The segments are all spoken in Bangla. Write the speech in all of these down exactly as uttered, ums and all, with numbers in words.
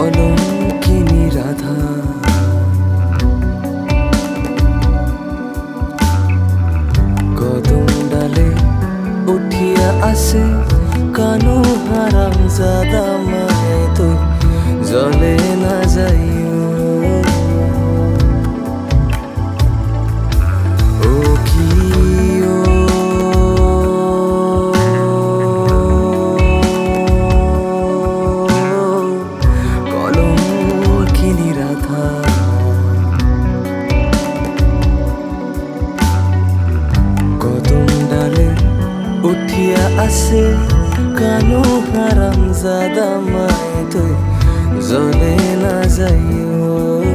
কলঙ্কিনী রাধা। কদম ডালে উঠিয়া আসে কানু হারাম জাদা মায়ে তো জলে না যাইও। ও কি ও কলঙ্কিনী রাধা। কদম ডালে উঠিয়া আসে কানু হারাম জাদা মায়ে তো জলে না যাইও।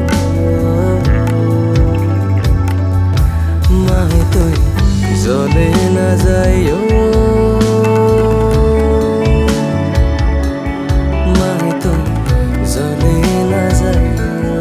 মায়ে তো জলে না যাইও। মায়ে তো জলে না যাইও।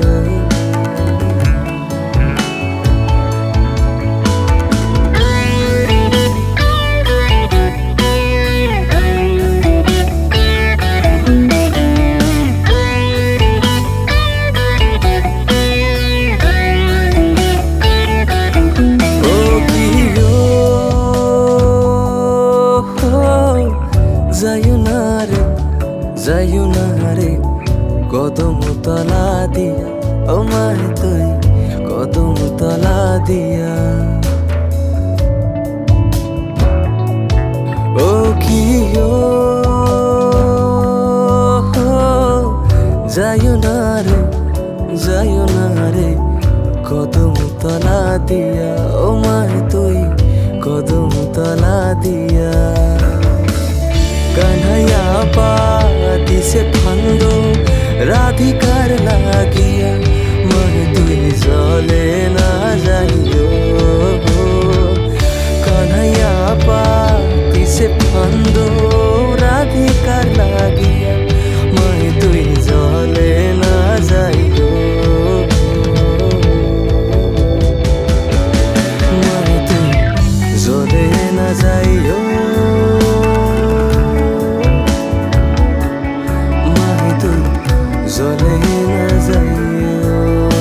যাইও না রে যাইও না রে কদম তলা দিয়া। ও মায়ে তুই কদম তলা দিয়া। ও কি ও যাইও না রে যাইও না রে কদম তলা দিয়া। ও মায়ে তুই কদম তলা দিয়া। কানহাইয়া পা দিছে ফান্দ রাধিকার লাগিয়া। মায়ে তুই জলে না যাইও। কানহাইয়া পা দিছে ফান্দ রাধিকার লাগিয়া। মায়ে তুই জলে না যাইও। মায়ে তুই জলে না যাইও। জলে না যাইও।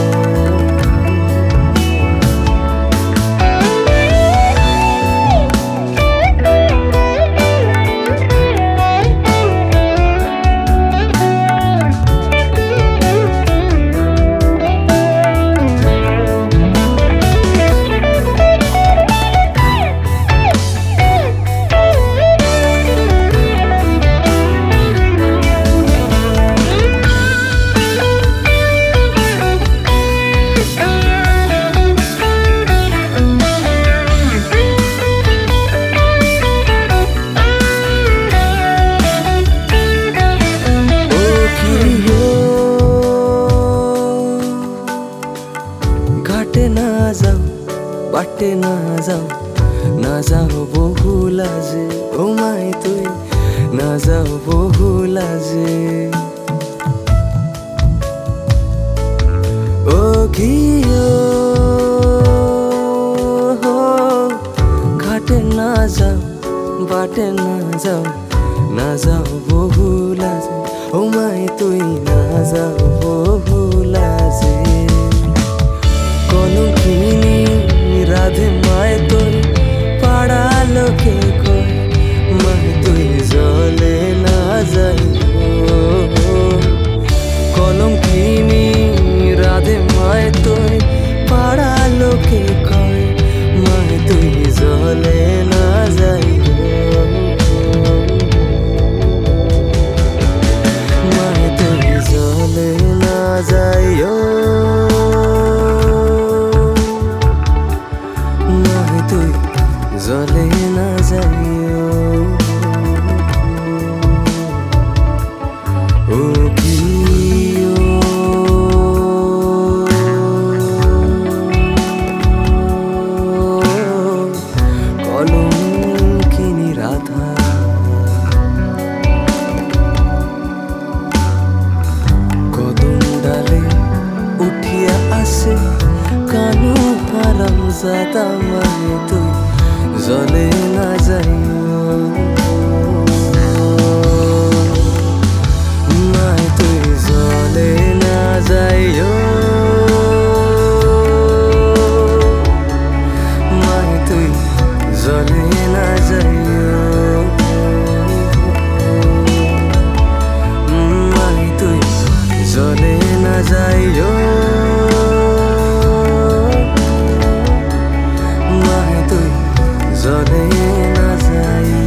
ঘাটে না যাও বাটে না যাও না যাও বহু লাজে। ও মায়ে তুই না যাও বহু লাজে। ও কি ও ঘাটে না যাও বাটে না যাও না যাও বহু লাজে। ও মায়ে তুই না যাও বহু লাজে। কলঙ্কিনী রাধে মায়ে তুই পাড়া লোকে কয়। মায়ে তুই জলে না যাইও। কলঙ্কিনী রাধে মায়ে তুই পাড়া লোকে কয়। মায়ে তুই জলে না যাইও। মায়ে তুই জলে না যাইও। মায়ে তুই জলে না যাইও। ও কি ও কলঙ্কিনী রাধা। কদম ডালে উঠিয়া আসে কানু হারাম জাদা মায়ে তুই জলে না যাইও। মায়ে তুই জলে নাই।